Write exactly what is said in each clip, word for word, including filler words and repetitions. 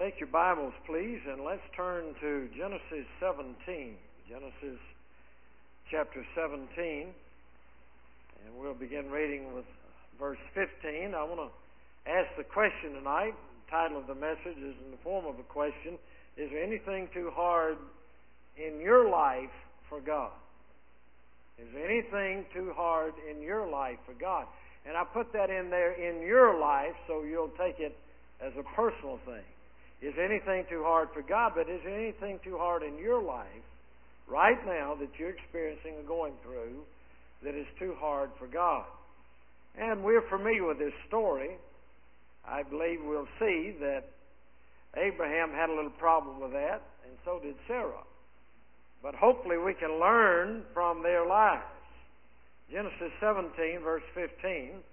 Take your Bibles, please, and let's turn to Genesis seventeen. Genesis chapter seventeen. And we'll begin reading with verse fifteen. I want to ask the question tonight. The title of the message is in the form of a question. Is there anything too hard in your life for God? Is there anything too hard in your life for God? And I put that in there, in your life, so you'll take it as a personal thing. Is there anything too hard for God? But is there anything too hard in your life right now that you're experiencing or going through that is too hard for God? And we're familiar with this story. I believe we'll see that Abraham had a little problem with that, and so did Sarah. But hopefully we can learn from their lives. Genesis seventeen, verse fifteen.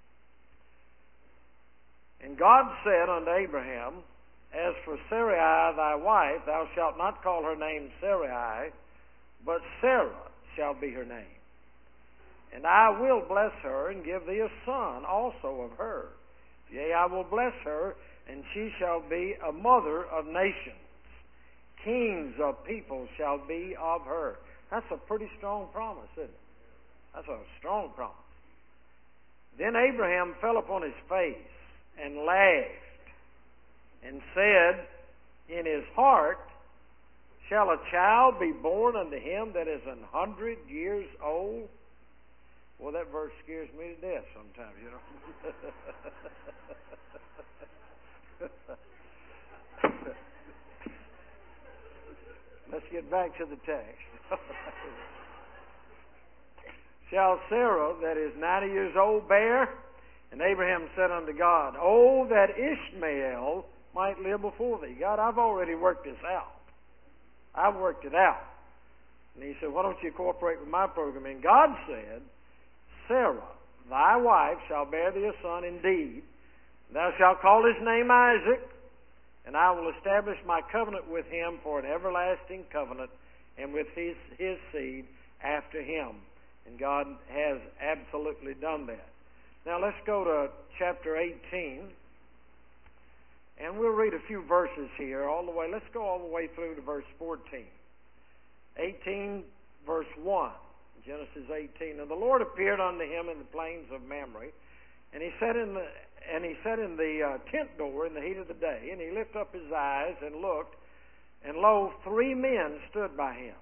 And God said unto Abraham, As for Sarai thy wife, thou shalt not call her name Sarai, but Sarah shall be her name. And I will bless her, and give thee a son also of her. Yea, I will bless her, and she shall be a mother of nations. Kings of people shall be of her. That's a pretty strong promise, isn't it? That's a strong promise. Then Abraham fell upon his face and laughed, and said in his heart, Shall a child be born unto him that is an hundred years old? Well, that verse scares me to death sometimes, you know. Let's get back to the text. Shall Sarah, that is ninety years old, bear? And Abraham said unto God, Oh, that Ishmael might live before thee. God, I've already worked this out. I've worked it out. And he said, why don't you cooperate with my program? And God said, Sarah, thy wife, shall bear thee a son indeed. Thou shalt call his name Isaac, and I will establish my covenant with him for an everlasting covenant, and with his, his seed after him. And God has absolutely done that. Now let's go to chapter eighteen. And we'll read a few verses here all the way. Let's go all the way through to verse fourteen. eighteen, verse one. Genesis eighteen. And the Lord appeared unto him in the plains of Mamre, and he sat in the and he sat in the uh, tent door in the heat of the day, and he lifted up his eyes and looked, and lo, three men stood by him.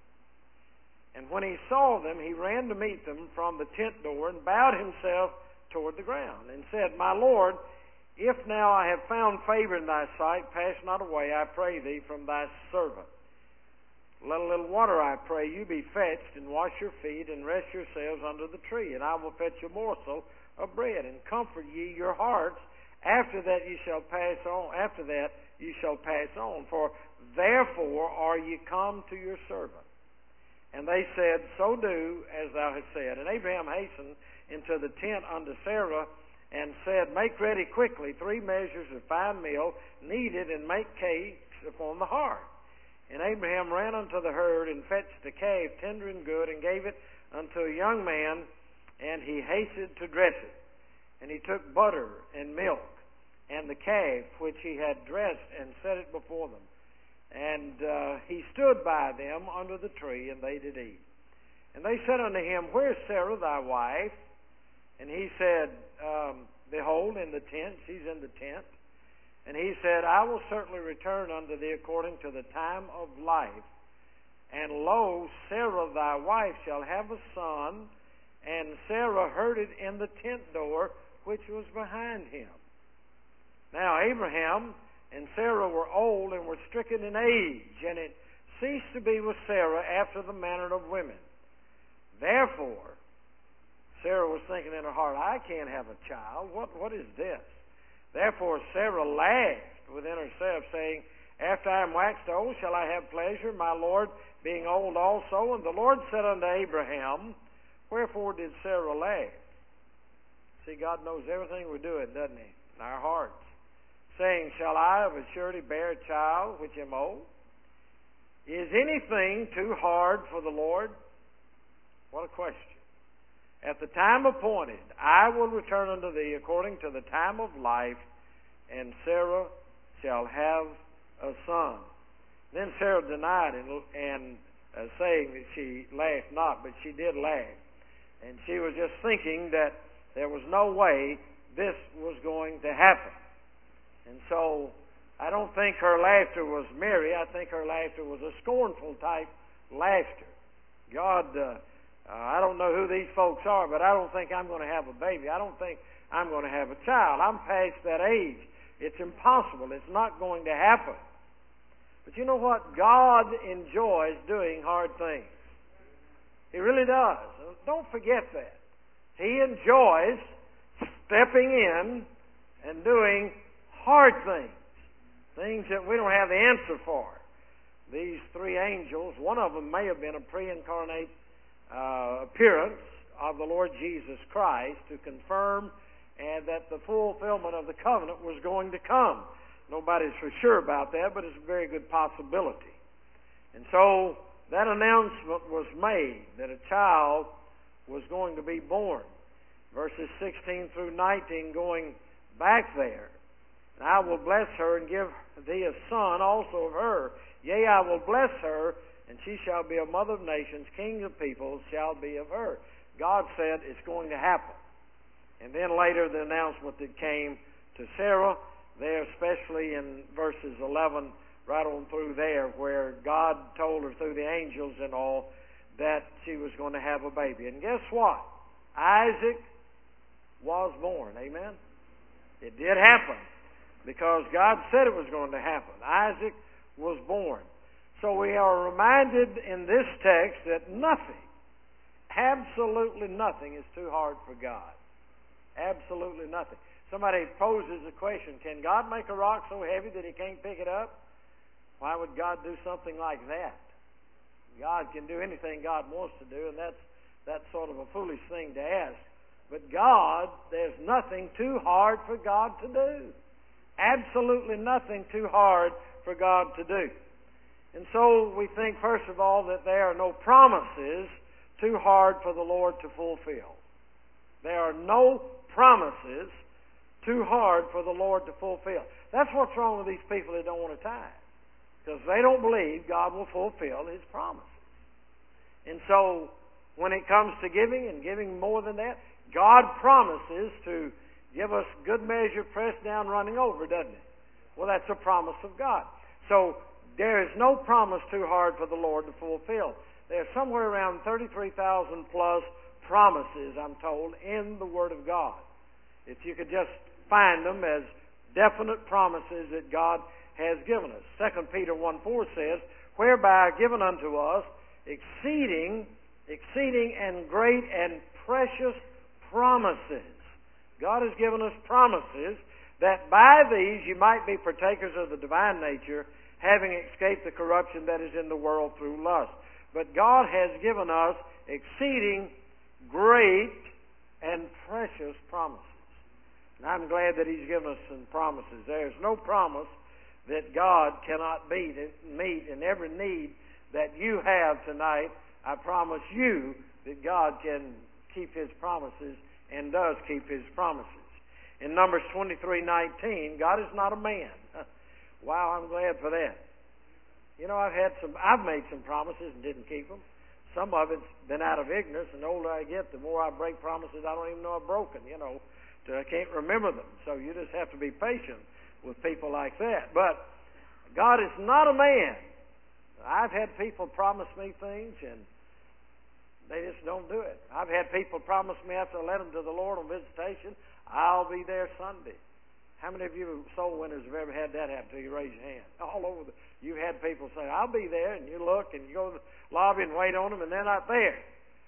And when he saw them, he ran to meet them from the tent door, and bowed himself toward the ground, and said, My Lord, if now I have found favor in thy sight, pass not away, I pray thee, from thy servant. Let a little water, I pray you, be fetched, and wash your feet, and rest yourselves under the tree, and I will fetch a morsel of bread, and comfort ye your hearts. After that ye shall pass on. After that ye shall pass on. For therefore are ye come to your servant. And they said, So do as thou hast said. And Abraham hastened into the tent unto Sarah, and said, Make ready quickly three measures of fine meal, knead it, and make cakes upon the hearth. And Abraham ran unto the herd, and fetched a calf tender and good, and gave it unto a young man, and he hasted to dress it. And he took butter and milk, and the calf which he had dressed, and set it before them. And uh, he stood by them under the tree, and they did eat. And they said unto him, Where is Sarah thy wife? And he said, um, Behold, in the tent, she's in the tent. And he said, I will certainly return unto thee according to the time of life. And lo, Sarah thy wife shall have a son. And Sarah heard it in the tent door which was behind him. Now Abraham and Sarah were old, and were stricken in age, and it ceased to be with Sarah after the manner of women. Therefore Sarah was thinking in her heart, I can't have a child. What what is this? Therefore Sarah laughed within herself, saying, After I am waxed old, shall I have pleasure, my Lord being old also? And the Lord said unto Abraham, Wherefore did Sarah laugh? See, God knows everything we're doing, doesn't he? In our hearts. Saying, Shall I of a surety bear a child which am old? Is anything too hard for the Lord? What a question. At the time appointed, I will return unto thee according to the time of life. And Sarah shall have a son. Then Sarah denied and, and uh, saying that she laughed not, but she did laugh. And she was just thinking that there was no way this was going to happen. And so I don't think her laughter was merry. I think her laughter was a scornful type laughter. God, uh, uh, I don't know who these folks are, but I don't think I'm going to have a baby. I don't think I'm going to have a child. I'm past that age. It's impossible. It's not going to happen. But you know what? God enjoys doing hard things. He really does. Don't forget that. He enjoys stepping in and doing hard things. Things that we don't have the answer for. These three angels, one of them may have been a pre-incarnate uh, appearance of the Lord Jesus Christ to confirm and that the fulfillment of the covenant was going to come. Nobody's for sure about that, but it's a very good possibility. And so that announcement was made that a child was going to be born. Verses sixteen through nineteen going back there. And I will bless her and give thee a son also of her. Yea, I will bless her, and she shall be a mother of nations, king of peoples shall be of her. God said it's going to happen. And then later the announcement that came to Sarah, there especially in verses eleven, right on through there, where God told her through the angels and all that she was going to have a baby. And guess what? Isaac was born. Amen? It did happen because God said it was going to happen. Isaac was born. So we are reminded in this text that nothing, absolutely nothing is too hard for God. Absolutely nothing. Somebody poses a question, can God make a rock so heavy that he can't pick it up? Why would God do something like that? God can do anything God wants to do, and that's, that's sort of a foolish thing to ask. But God, there's nothing too hard for God to do. Absolutely nothing too hard for God to do. And so we think, first of all, that there are no promises too hard for the Lord to fulfill. There are no promises too hard for the Lord to fulfill. That's what's wrong with these people that don't want to tithe. Because they don't believe God will fulfill His promises. And so, when it comes to giving, and giving more than that, God promises to give us good measure, pressed down, running over, doesn't it? Well, that's a promise of God. So, there is no promise too hard for the Lord to fulfill. There's somewhere around thirty-three thousand plus promises, I'm told, in the Word of God. If you could just find them as definite promises that God has given us. Second Peter one four says, whereby are given unto us exceeding, exceeding and great and precious promises. God has given us promises that by these you might be partakers of the divine nature, having escaped the corruption that is in the world through lust. But God has given us exceeding great and precious promises. And I'm glad that He's given us some promises. There's no promise that God cannot meet, meet in every need that you have tonight. I promise you that God can keep His promises and does keep His promises. In Numbers twenty-three nineteen, God is not a man. Wow, I'm glad for that. You know, I've had some, I've made some promises and didn't keep them. Some of it's been out of ignorance, and the older I get, the more I break promises I don't even know I've broken, you know. So I can't remember them. So you just have to be patient with people like that. But God is not a man. I've had people promise me things, and they just don't do it. I've had people promise me after I led them to the Lord on visitation, I'll be there Sunday. How many of you soul winners have ever had that happen to you? Raise your hand. All over the, you've had people say, I'll be there, and you look, and you go to the lobby and wait on them, and they're not there.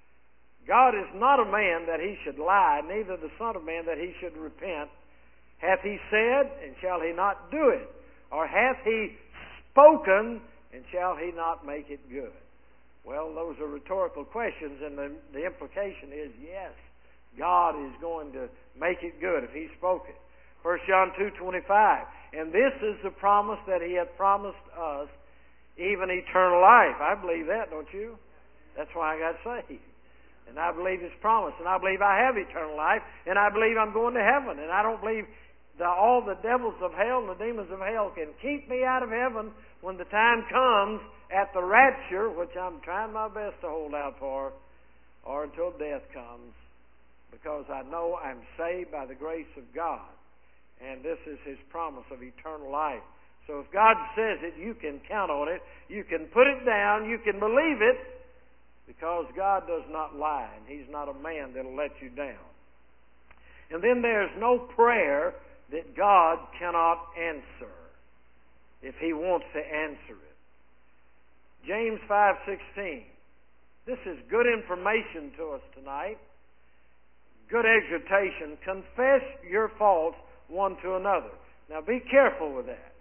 God is not a man that He should lie, neither the Son of Man that He should repent. Hath He said, and shall He not do it? Or hath He spoken, and shall He not make it good? Well, those are rhetorical questions, and the, the implication is, yes, God is going to make it good if He spoke it. First John two twenty-five, and this is the promise that He hath promised us, even eternal life. I believe that, don't you? That's why I got saved. And I believe His promise, and I believe I have eternal life, and I believe I'm going to heaven, and I don't believe the, all the devils of hell and the demons of hell can keep me out of heaven when the time comes at the rapture, which I'm trying my best to hold out for, or until death comes, because I know I'm saved by the grace of God, and this is His promise of eternal life. So if God says it, you can count on it. You can put it down. You can believe it, because God does not lie, and He's not a man that'll let you down. And then there's no prayer that God cannot answer if He wants to answer it. James five sixteen. This is good information to us tonight. Good exhortation. Confess your faults one to another. Now be careful with that.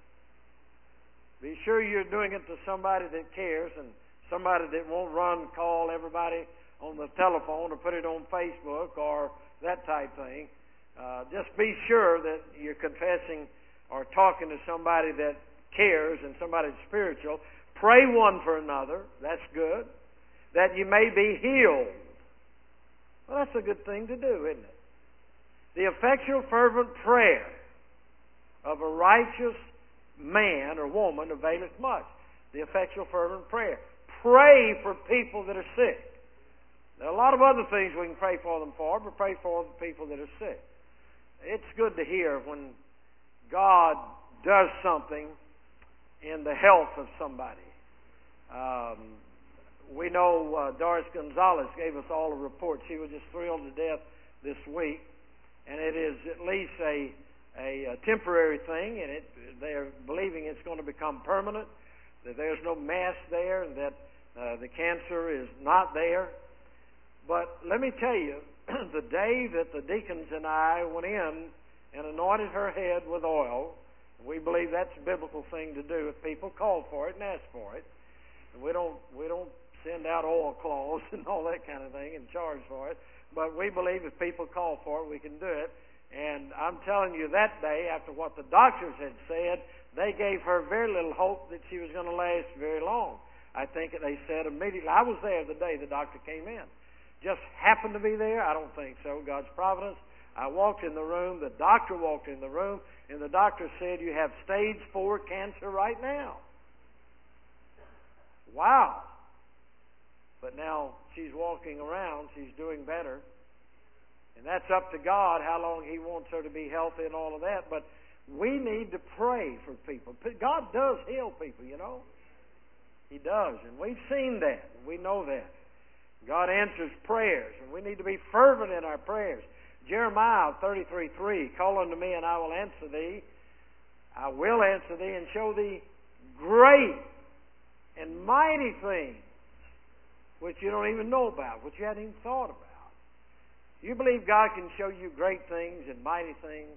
Be sure you're doing it to somebody that cares and somebody that won't run, call everybody on the telephone or put it on Facebook or that type thing. Uh, just be sure that you're confessing or talking to somebody that cares and somebody that's spiritual. Pray one for another. That's good. That you may be healed. Well, that's a good thing to do, isn't it? The effectual fervent prayer of a righteous man or woman availeth much. The effectual fervent prayer. Pray for people that are sick. There are a lot of other things we can pray for them for, but pray for the people that are sick. It's good to hear when God does something in the health of somebody. Um, we know uh, Doris Gonzalez gave us all a report. She was just thrilled to death this week, and it is at least a, a, a temporary thing, and it, they're believing it's going to become permanent, that there's no mass there, and that uh, the cancer is not there. But let me tell you, the day that the deacons and I went in and anointed her head with oil, we believe that's a biblical thing to do if people call for it and ask for it. And we don't we don't send out oil cloths and all that kind of thing and charge for it. But we believe if people call for it, we can do it. And I'm telling you, that day, after what the doctors had said, they gave her very little hope that she was going to last very long. I think they said immediately. I was there the day the doctor came in. Just happened to be there? I don't think so. God's providence. I walked in the room. The doctor walked in the room, and the doctor said, "You have stage four cancer right now." Wow. But now she's walking around. She's doing better. And that's up to God how long He wants her to be healthy and all of that. But we need to pray for people. God does heal people, you know. He does. And we've seen that. We know that. God answers prayers, and we need to be fervent in our prayers. Jeremiah thirty-three three, call unto me, and I will answer thee. I will answer thee, and show thee great and mighty things, which you don't even know about, which you hadn't even thought about. You believe God can show you great things and mighty things?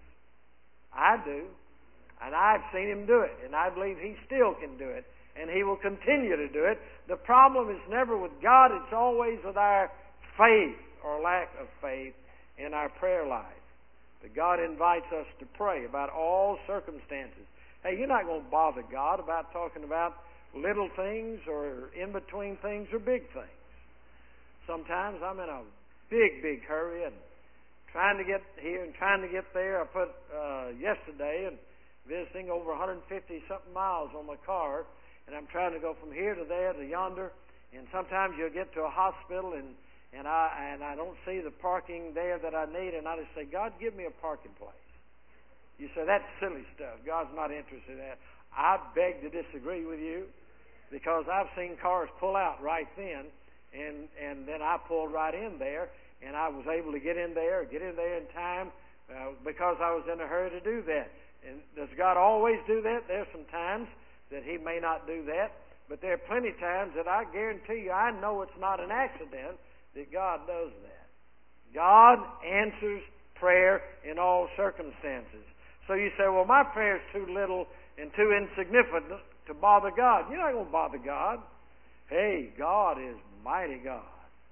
I do. And I've seen Him do it, and I believe He still can do it. And He will continue to do it. The problem is never with God. It's always with our faith or lack of faith in our prayer life. But God invites us to pray about all circumstances. Hey, you're not going to bother God about talking about little things or in-between things or big things. Sometimes I'm in a big, big hurry and trying to get here and trying to get there. I put uh, yesterday and visiting over one hundred fifty something miles on my car. And I'm trying to go from here to there to yonder. And sometimes you'll get to a hospital and, and I and I don't see the parking there that I need. And I just say, God, give me a parking place. You say, that's silly stuff. God's not interested in that. I beg to disagree with you, because I've seen cars pull out right then. And, and then I pulled right in there. And I was able to get in there, get in there in time uh, because I was in a hurry to do that. And does God always do that? There's some times that He may not do that, but there are plenty of times that I guarantee you, I know it's not an accident that God does that. God answers prayer in all circumstances. So you say, well, my prayer's too little and too insignificant to bother God. You're not going to bother God. Hey, God is mighty God.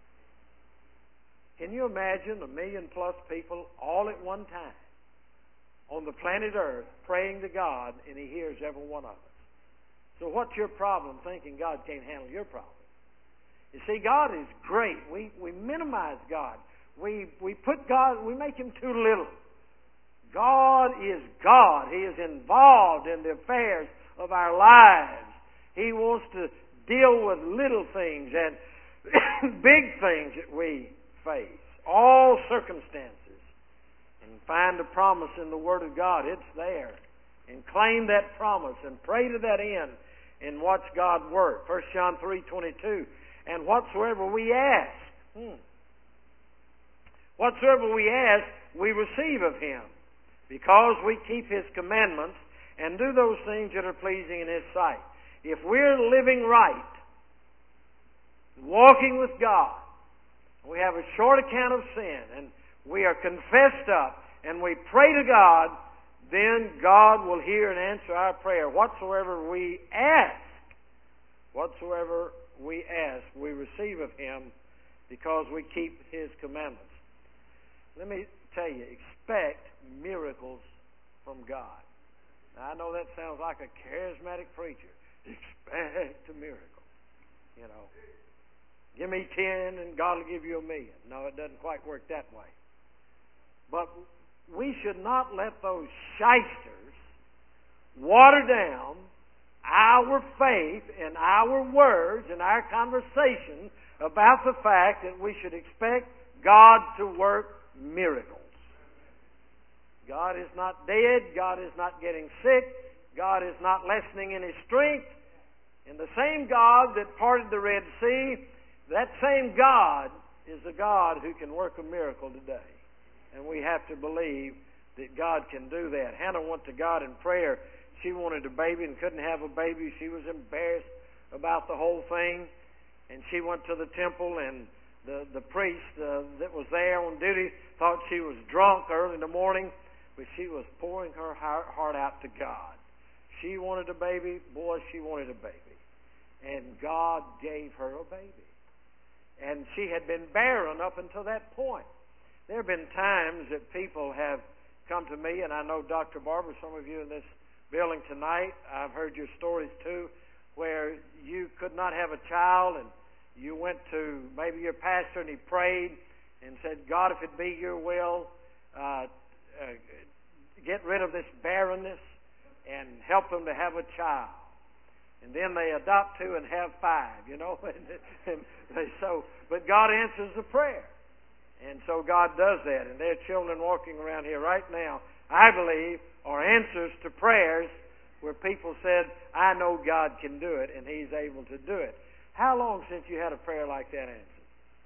Can you imagine a million plus people all at one time on the planet Earth praying to God, and He hears every one of us? So what's your problem thinking God can't handle your problem? You see, God is great. We we minimize God. We we put God, we make Him too little. God is God. He is involved in the affairs of our lives. He wants to deal with little things and big things that we face. All circumstances. And find a promise in the Word of God. It's there. And claim that promise and pray to that end and watch God work. First John three twenty-two. And whatsoever we ask, hmm, whatsoever we ask, we receive of Him, because we keep His commandments and do those things that are pleasing in His sight. If we're living right, walking with God, we have a short account of sin, and we are confessed up, and we pray to God, then God will hear and answer our prayer. Whatsoever we ask, whatsoever we ask, we receive of Him, because we keep His commandments. Let me tell you, expect miracles from God. Now, I know that sounds like a charismatic preacher. Expect a miracle. You know, give me ten and God will give you a million. No, it doesn't quite work that way. But we should not let those shysters water down our faith and our words and our conversation about the fact that we should expect God to work miracles. God is not dead. God is not getting sick. God is not lessening in His strength. And the same God that parted the Red Sea, that same God is the God who can work a miracle today. And we have to believe that God can do that. Hannah went to God in prayer. She wanted a baby and couldn't have a baby. She was embarrassed about the whole thing. And she went to the temple, and the, the priest uh, that was there on duty thought she was drunk early in the morning, but she was pouring her heart out to God. She wanted a baby. Boy, she wanted a baby. And God gave her a baby. And she had been barren up until that point. There have been times that people have come to me, and I know Doctor Barber, some of you in this building tonight, I've heard your stories too, where you could not have a child, and you went to maybe your pastor and he prayed and said, God, if it be your will, uh, uh, get rid of this barrenness and help them to have a child. And then they adopt two and have five, you know. and they, so, but God answers the prayer. And so God does that. And there are children walking around here right now, I believe, are answers to prayers where people said, I know God can do it, and He's able to do it. How long since you had a prayer like that answered?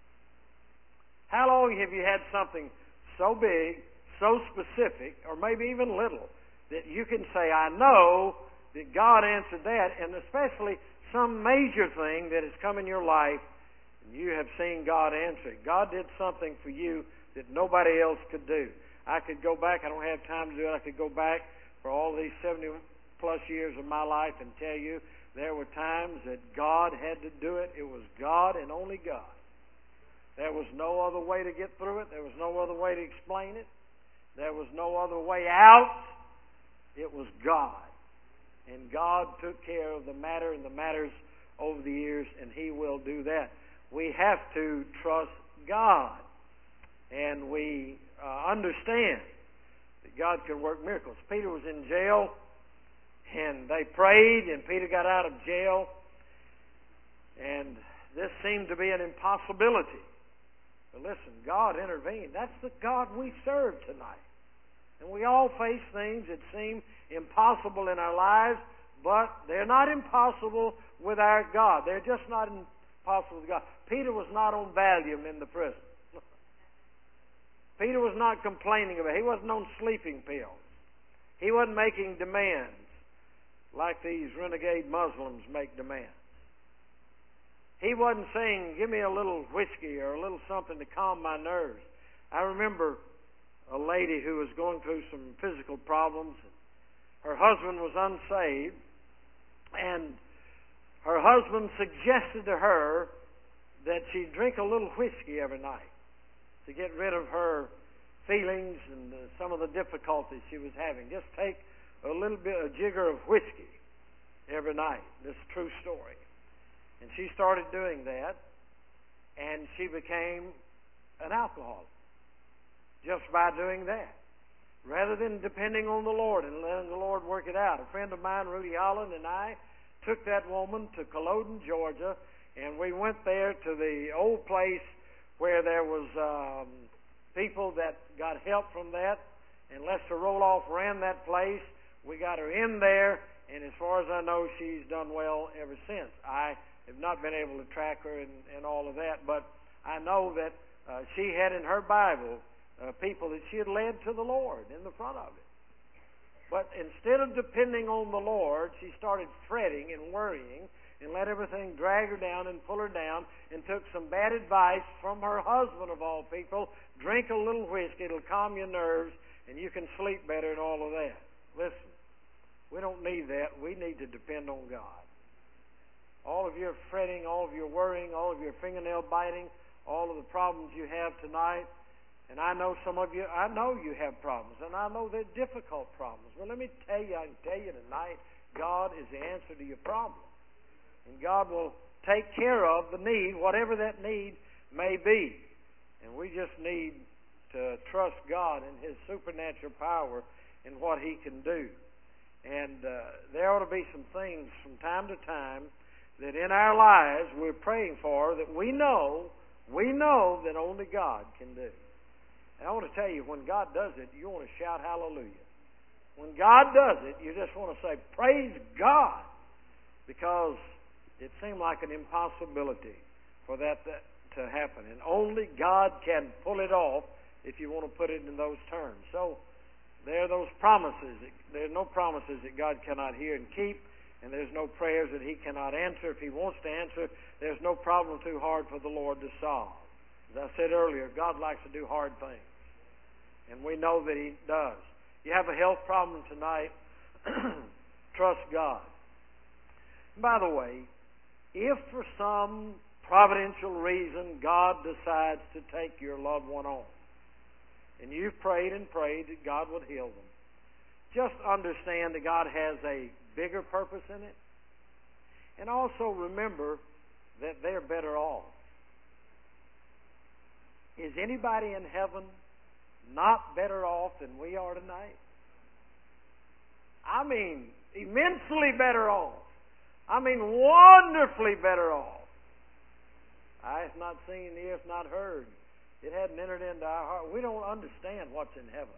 How long have you had something so big, so specific, or maybe even little, that you can say, I know that God answered that, and especially some major thing that has come in your life, and you have seen God answer it. God did something for you that nobody else could do. I could go back, I don't have time to do it, I could go back for all these seventy plus years of my life and tell you there were times that God had to do it. It was God and only God. There was no other way to get through it. There was no other way to explain it. There was no other way out. It was God. And God took care of the matter and the matters over the years, and He will do that. We have to trust God. And we uh, understand that God can work miracles. Peter was in jail, and they prayed, and Peter got out of jail. And this seemed to be an impossibility. But listen, God intervened. That's the God we serve tonight. And we all face things that seem impossible in our lives, but they're not impossible with our God. They're just not impossible with God. Peter was not on Valium in the prison. Peter was not complaining about it. He wasn't on sleeping pills. He wasn't making demands like these renegade Muslims make demands. He wasn't saying, give me a little whiskey or a little something to calm my nerves. I remember a lady who was going through some physical problems. Her husband was unsaved, and her husband suggested to her that she drink a little whiskey every night to get rid of her feelings and uh, some of the difficulties she was having. Just take a little bit, a jigger of whiskey every night. This is a true story. And she started doing that, and she became an alcoholic just by doing that. rather than depending on the Lord and letting the Lord work it out. A friend of mine, Rudy Holland, and I took that woman to Culloden, Georgia, and we went there to the old place where there was um, people that got help from that, and Lester Roloff ran that place. We got her in there, and as far as I know, she's done well ever since. I have not been able to track her and, and all of that, but I know that uh, she had in her Bible uh, people that she had led to the Lord in the front of it. But instead of depending on the Lord, she started fretting and worrying and let everything drag her down and pull her down, and took some bad advice from her husband, of all people. Drink a little whiskey, it'll calm your nerves, and you can sleep better and all of that. Listen, we don't need that. We need to depend on God. All of your fretting, all of your worrying, all of your fingernail biting, all of the problems you have tonight, and I know some of you, I know you have problems, and I know they're difficult problems. Well, let me tell you, I can tell you tonight, God is the answer to your problem. And God will take care of the need, whatever that need may be. And we just need to trust God and His supernatural power in what He can do. And uh, there ought to be some things from time to time that in our lives we're praying for that we know, we know that only God can do. And I want to tell you, when God does it, you want to shout hallelujah. When God does it, you just want to say, praise God, because it seemed like an impossibility for that to happen. And only God can pull it off, if you want to put it in those terms. So there are those promises. There are no promises that God cannot hear and keep, and there's no prayers that He cannot answer. If He wants to answer, there's no problem too hard for the Lord to solve. As I said earlier, God likes to do hard things, and we know that He does. You have a health problem tonight, trust God. By the way, if for some providential reason God decides to take your loved one on, and you've prayed and prayed that God would heal them, just understand that God has a bigger purpose in it. And also remember that they're better off. Is anybody in heaven not better off than we are tonight? I mean, immensely better off. I mean, wonderfully better off. Eye hath not seen, ear hath not heard. It hadn't entered into our heart. We don't understand what's in heaven.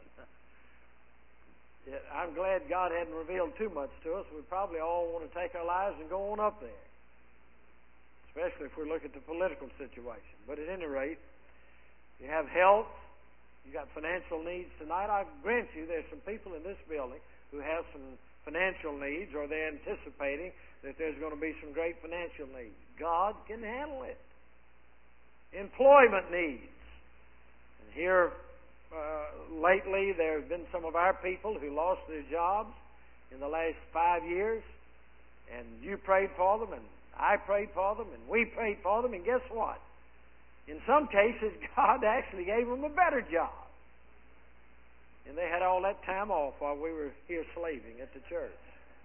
I'm glad God hadn't revealed too much to us. We probably all want to take our lives and go on up there, especially if we look at the political situation. But at any rate, you have health, you got financial needs tonight. I grant you there's some people in this building who have some financial needs, or they're anticipating that there's going to be some great financial needs. God can handle it. Employment needs. And here uh, lately there have been some of our people who lost their jobs in the last five years, and you prayed for them, and I prayed for them, and we prayed for them, and guess what? In some cases, God actually gave them a better job. And they had all that time off while we were here slaving at the church,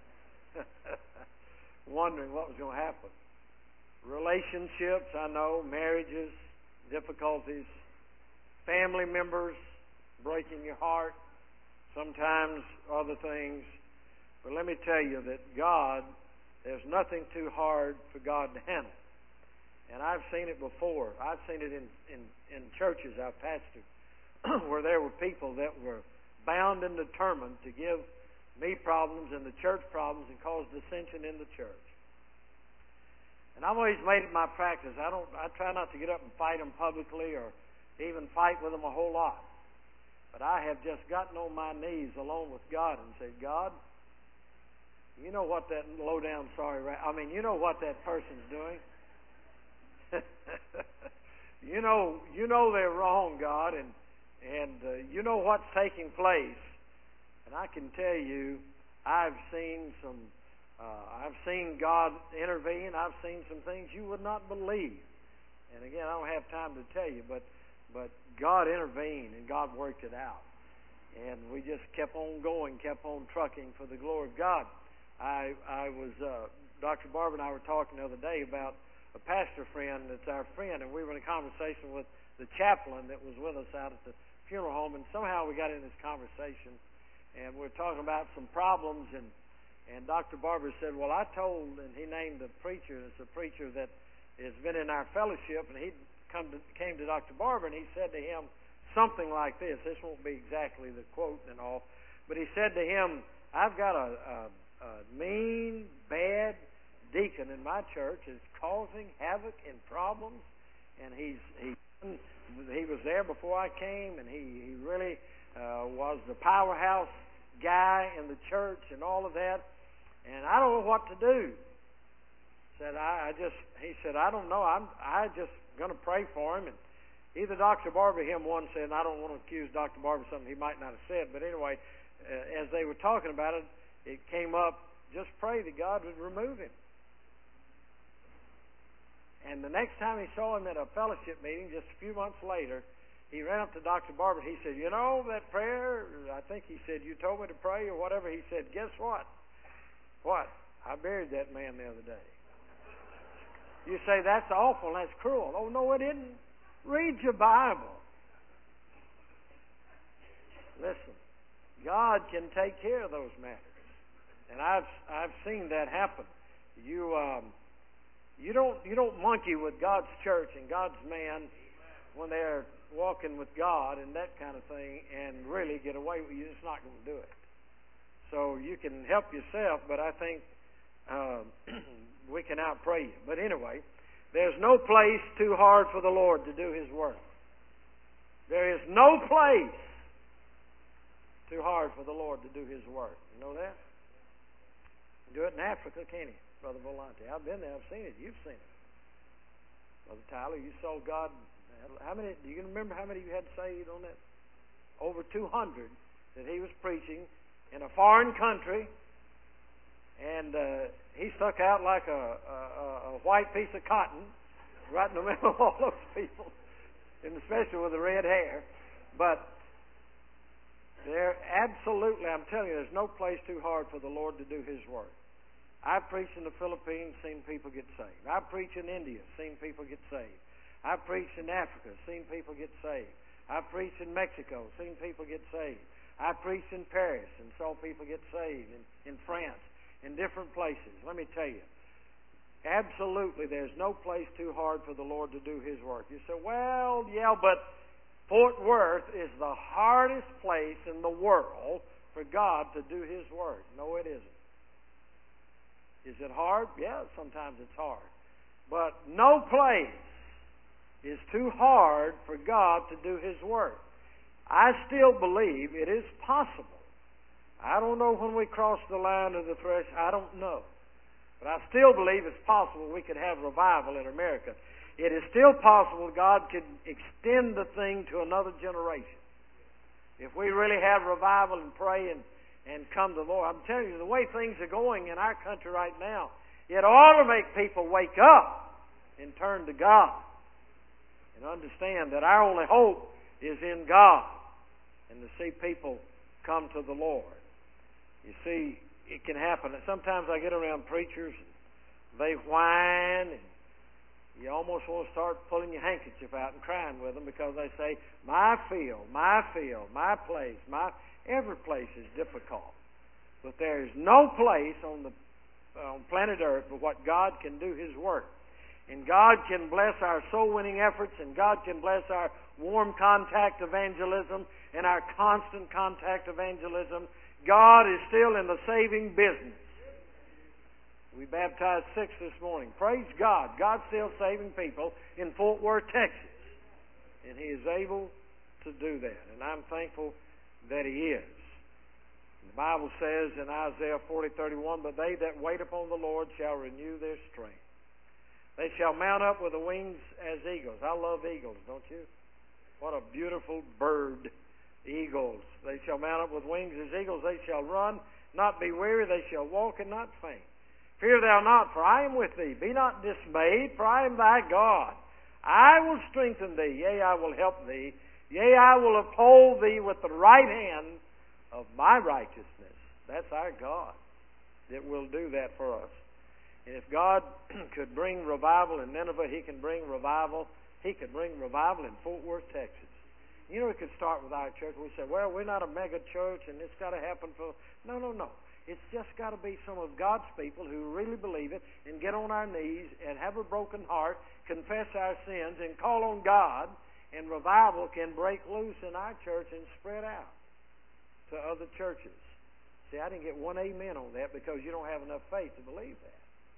wondering what was going to happen. Relationships, I know, marriages, difficulties, family members breaking your heart, sometimes other things. But let me tell you that God, there's nothing too hard for God to handle. And I've seen it before. I've seen it in, in, in churches I've pastored where there were people that were bound and determined to give me problems and the church problems and cause dissension in the church. And I've always made it my practice. I don't. I try not to get up and fight them publicly or even fight with them a whole lot. But I have just gotten on my knees alone with God and said, God, you know what that low down sorry, I mean, you know what that person's doing. you know, you know they're wrong, God, and and uh, you know what's taking place. And I can tell you, I've seen some. Uh, I've seen God intervene. I've seen some things you would not believe. And again, I don't have time to tell you, but but God intervened and God worked it out. And we just kept on going, kept on trucking for the glory of God. I I was uh, Doctor Barber and I were talking the other day about a pastor friend that's our friend, and we were in a conversation with the chaplain that was with us out at the funeral home, and somehow we got in this conversation, and we we're talking about some problems, and and Doctor Barber said, well, I told, and he named the preacher. It's a preacher that has been in our fellowship, and he come to, came to Doctor Barber, and he said to him something like this. This won't be exactly the quote and all, but he said to him, I've got a, a, a mean, bad deacon in my church is causing havoc and problems, and he's he he was there before I came, and he he really uh, was the powerhouse guy in the church and all of that, and I don't know what to do. Said I, I just he said I don't know. I'm I just going to pray for him. And either Doctor Barber or him one said, and I don't want to accuse Doctor Barber of something he might not have said, but anyway, uh, as they were talking about it, it came up. Just pray that God would remove him. And the next time he saw him at a fellowship meeting, just a few months later, he ran up to Doctor Barber. He said, you know, that prayer, I think he said, you told me to pray or whatever. He said, guess what? What? I buried that man the other day. You say, that's awful, that's cruel. Oh, no, it isn't. Read your Bible. Listen, God can take care of those matters. And I've I've seen that happen. You... Um, You don't you don't monkey with God's church and God's man when they're walking with God and that kind of thing and really get away with it. You're just not going to do it. So you can help yourself, but I think uh, we can outpray you. But anyway, there's no place too hard for the Lord to do His work. There is no place too hard for the Lord to do His work. You know that? Do it in Africa, can't He? Brother Volante. I've been there. I've seen it. You've seen it. Brother Tyler, you saw God. How many? Do you remember how many you had saved on that? Over two hundred that he was preaching in a foreign country, and uh, he stuck out like a, a, a white piece of cotton right in the middle of all those people, and especially with the red hair. But there, absolutely, I'm telling you, there's no place too hard for the Lord to do His work. I've preached in the Philippines, seen people get saved. I've preached in India, seen people get saved. I've preached in Africa, seen people get saved. I've preached in Mexico, seen people get saved. I've preached in Paris and saw people get saved, in, in France, in different places. Let me tell you, absolutely there's no place too hard for the Lord to do His work. You say, well, yeah, but Fort Worth is the hardest place in the world for God to do His work. No, it isn't. Is it hard? Yeah, sometimes it's hard. But no place is too hard for God to do His work. I still believe it is possible. I don't know when we cross the line of the threshold. I don't know. But I still believe it's possible we could have revival in America. It is still possible God could extend the thing to another generation. If we really have revival and pray and and come to the Lord. I'm telling you, the way things are going in our country right now, it ought to make people wake up and turn to God and understand that our only hope is in God and to see people come to the Lord. You see, it can happen. Sometimes I get around preachers and they whine and you almost want to start pulling your handkerchief out and crying with them because they say, my field, my field, my place, my... Every place is difficult. But there is no place on the on planet Earth but what God can do His work. And God can bless our soul-winning efforts, and God can bless our warm contact evangelism and our constant contact evangelism. God is still in the saving business. We baptized six this morning. Praise God. God's still saving people in Fort Worth, Texas. And He is able to do that. And I'm thankful that He is. The Bible says in Isaiah forty thirty-one, but they that wait upon the Lord shall renew their strength. They shall mount up with the wings as eagles. I love eagles, don't you? What a beautiful bird, eagles. They shall mount up with wings as eagles. They shall run, not be weary. They shall walk and not faint. Fear thou not, for I am with thee. Be not dismayed, for I am thy God. I will strengthen thee, yea, I will help thee. Yea, I will uphold thee with the right hand of my righteousness. That's our God that will do that for us. And if God could bring revival in Nineveh, He can bring revival. He could bring revival in Fort Worth, Texas. You know, it could start with our church. We say, well, we're not a mega church, and it's got to happen for... No, no, no. It's just got to be some of God's people who really believe it and get on our knees and have a broken heart, confess our sins, and call on God, and revival can break loose in our church and spread out to other churches. See, I didn't get one amen on that because you don't have enough faith to believe that.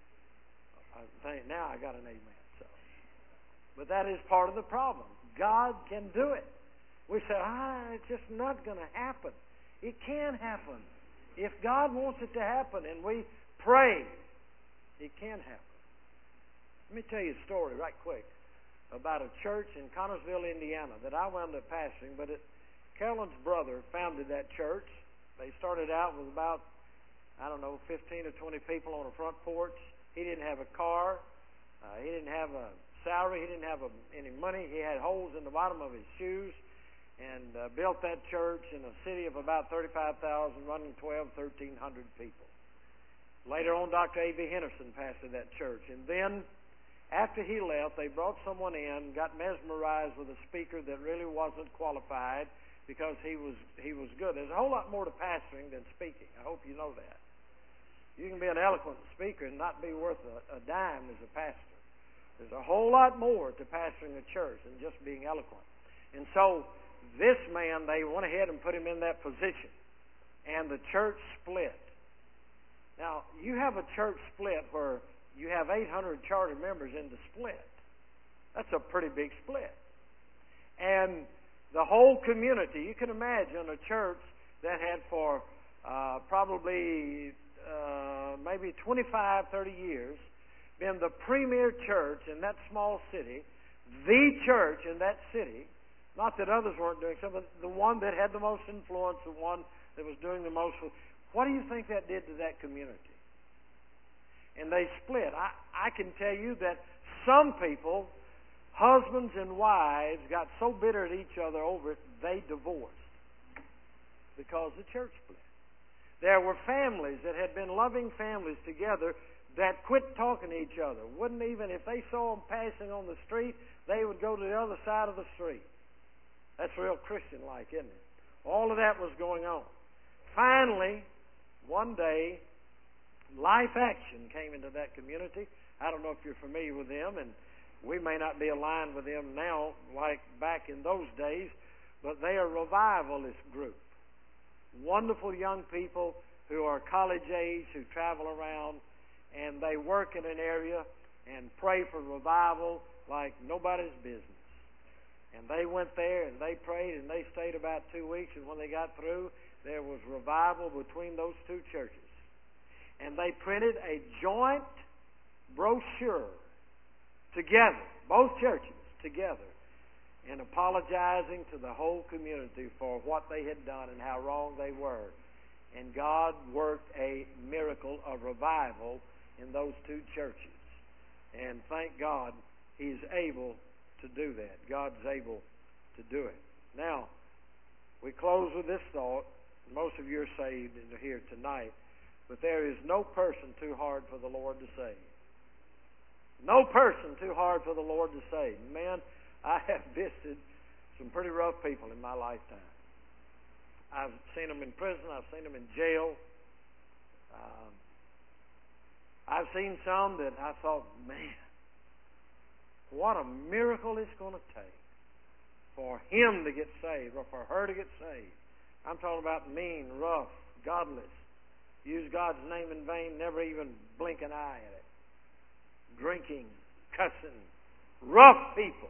I think now I got an amen. So, but that is part of the problem. God can do it. We say, ah, it's just not going to happen. It can happen. If God wants it to happen and we pray, it can happen. Let me tell you a story right quick about a church in Connersville, Indiana that I wound up pastoring, but it, Carolyn's brother founded that church. They started out with about, I don't know, fifteen or twenty people on a front porch. He didn't have a car. Uh, he didn't have a salary. He didn't have a, any money. He had holes in the bottom of his shoes, and uh, built that church in a city of about thirty-five thousand, running twelve, thirteen hundred people. Later on, Doctor A B Henderson pastored that church. And then, after he left, they brought someone in, got mesmerized with a speaker that really wasn't qualified because he was he was good. There's a whole lot more to pastoring than speaking. I hope you know that. You can be an eloquent speaker and not be worth a, a dime as a pastor. There's a whole lot more to pastoring a church than just being eloquent. And so, this man, they went ahead and put him in that position. And the church split. Now, you have a church split where you have eight hundred charter members in the split. That's a pretty big split. And the whole community, you can imagine a church that had for uh, probably uh, maybe twenty-five, thirty years been the premier church in that small city, the church in that city. Not that others weren't doing something, but the one that had the most influence, the one that was doing the most. What do you think that did to that community? And they split. I, I can tell you that some people, husbands and wives, got so bitter at each other over it, they divorced because the church split. There were families that had been loving families together that quit talking to each other. Wouldn't even, if they saw them passing on the street, they would go to the other side of the street. That's real Christian-like, isn't it? All of that was going on. Finally, one day, Life Action came into that community. I don't know if you're familiar with them, and we may not be aligned with them now like back in those days, but they are a revivalist group. Wonderful young people who are college age, who travel around, and they work in an area and pray for revival like nobody's business. And they went there and they prayed and they stayed about two weeks, and when they got through, there was revival between those two churches. And they printed a joint brochure together, both churches together, and apologizing to the whole community for what they had done and how wrong they were. And God worked a miracle of revival in those two churches. And thank God He's able to do that. God's able to do it. Now, we close with this thought. Most of you are saved and are here tonight, but there is no person too hard for the Lord to save. No person too hard for the Lord to save. Man, I have visited some pretty rough people in my lifetime. I've seen them in prison. I've seen them in jail. Um, I've seen some that I thought, man, what a miracle it's going to take for him to get saved or for her to get saved. I'm talking about mean, rough, godless, use God's name in vain, never even blink an eye at it. Drinking, cussing, rough people.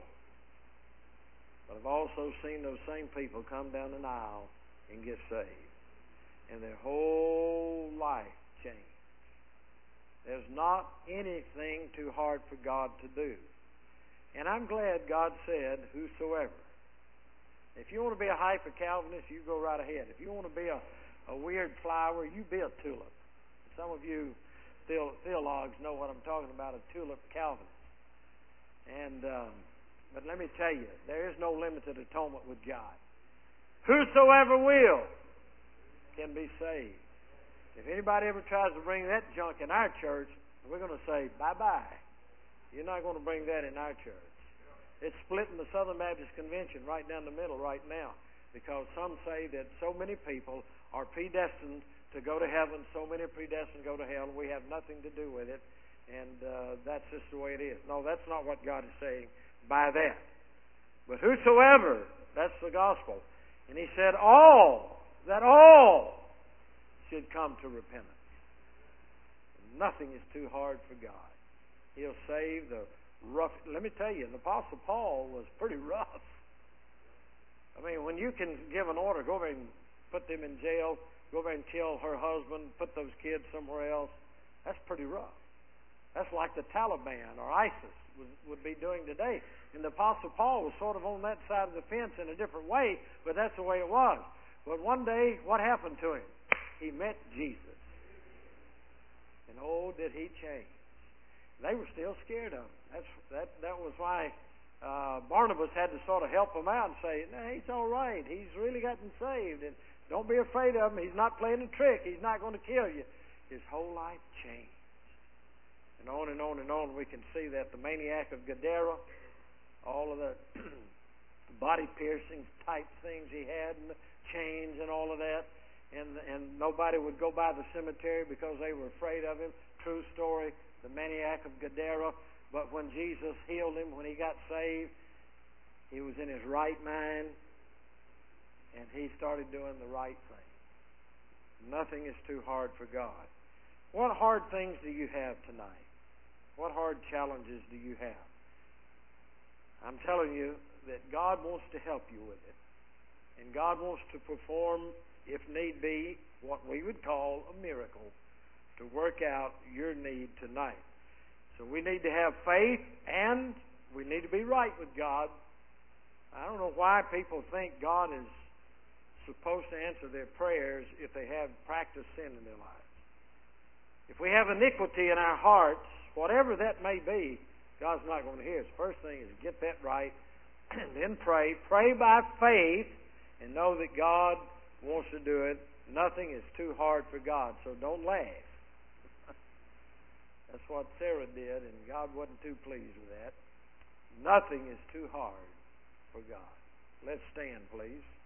But I've also seen those same people come down an aisle and get saved. And their whole life changed. There's not anything too hard for God to do. And I'm glad God said, whosoever. If you want to be a hyper-Calvinist, you go right ahead. If you want to be a, a weird flower, you be a tulip. Some of you theologues know what I'm talking about, a tulip Calvinist. And um, but let me tell you, there is no limited atonement with God. Whosoever will can be saved. If anybody ever tries to bring that junk in our church, we're going to say, bye-bye. You're not going to bring that in our church. It's splitting the Southern Baptist Convention right down the middle right now, because some say that so many people are predestined to go to heaven, so many are predestined to go to hell, and we have nothing to do with it, and uh, that's just the way it is. No, that's not what God is saying by that. But whosoever, that's the gospel. And he said all, that all should come to repentance. Nothing is too hard for God. He'll save the rough. Let me tell you, the Apostle Paul was pretty rough. I mean, when you can give an order, go over and put them in jail, go over and kill her husband, put those kids somewhere else, that's pretty rough. That's like the Taliban or ISIS would, would be doing today. And the Apostle Paul was sort of on that side of the fence in a different way, but that's the way it was. But one day, what happened to him? He met Jesus. And oh, did he change. They were still scared of him. That's, that, that was why uh, Barnabas had to sort of help him out and say, no, he's all right. He's really gotten saved. And don't be afraid of him. He's not playing a trick. He's not going to kill you. His whole life changed. And on and on and on we can see that. The maniac of Gadara, all of the body piercing type things he had, and the chains and all of that. And, and nobody would go by the cemetery because they were afraid of him. True story. The maniac of Gadara. But when Jesus healed him, when he got saved, he was in his right mind, and he started doing the right thing. Nothing is too hard for God. What hard things do you have tonight? What hard challenges do you have? I'm telling you that God wants to help you with it. And God wants to perform, if need be, what we would call a miracle to work out your need tonight. So we need to have faith, and we need to be right with God. I don't know why people think God is supposed to answer their prayers if they have practiced sin in their lives. If we have iniquity in our hearts, whatever that may be, God's not going to hear us. First thing is get that right, and then pray. Pray by faith, and know that God wants to do it. Nothing is too hard for God, so don't laugh. That's what Sarah did, and God wasn't too pleased with that. Nothing is too hard for God. Let's stand, please.